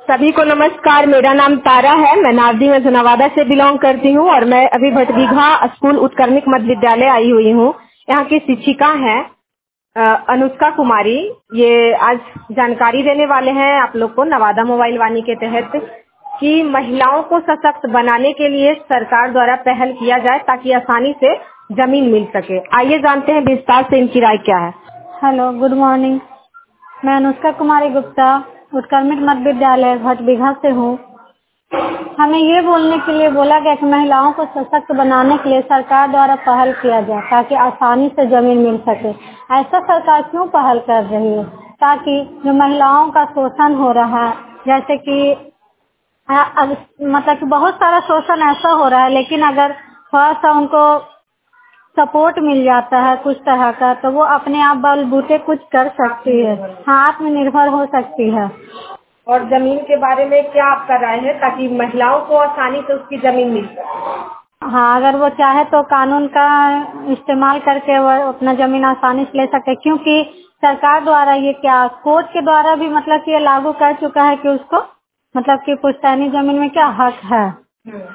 सभी को नमस्कार। मेरा नाम तारा है। मैं नावदी में नवादा से बिलोंग करती हूँ और मैं अभी भटदीघा स्कूल उत्क्रमिक मध्य विद्यालय आई हुई हूँ। यहाँ की शिक्षिका हैं अनुष्का कुमारी। ये आज जानकारी देने वाले हैं आप लोग को नवादा मोबाइल वाणी के तहत कि महिलाओं को सशक्त बनाने के लिए सरकार द्वारा पहल किया जाए ताकि आसानी से जमीन मिल सके। आइए जानते हैं विस्तार से इनकी राय क्या है। Hello, good morning. मैं अनुष्का कुमारी गुप्ता उत्क्रमित मध्य विद्यालय भटदीघा से हूँ। हमें ये बोलने के लिए बोला गया कि महिलाओं को सशक्त बनाने के लिए सरकार द्वारा पहल किया जाए ताकि आसानी से जमीन मिल सके। ऐसा सरकार क्यों पहल कर रही है? ताकि जो महिलाओं का शोषण हो रहा है, जैसे कि मतलब कि बहुत सारा शोषण ऐसा हो रहा है, लेकिन अगर थोड़ा सा उनको सपोर्ट मिल जाता है कुछ तरह का, तो वो अपने आप बलबूते कुछ कर सकती है। हाँ, आत्मनिर्भर हो सकती है। और जमीन के बारे में क्या आपका राय है ताकि महिलाओं को आसानी से उसकी जमीन मिल सके? हाँ, अगर वो चाहे तो कानून का इस्तेमाल करके वो अपना जमीन आसानी से ले सकते, क्योंकि सरकार द्वारा ये क्या कोर्ट के द्वारा भी मतलब कि ये लागू कर चुका है कि उसको मतलब कि पुश्तैनी जमीन में क्या हक है।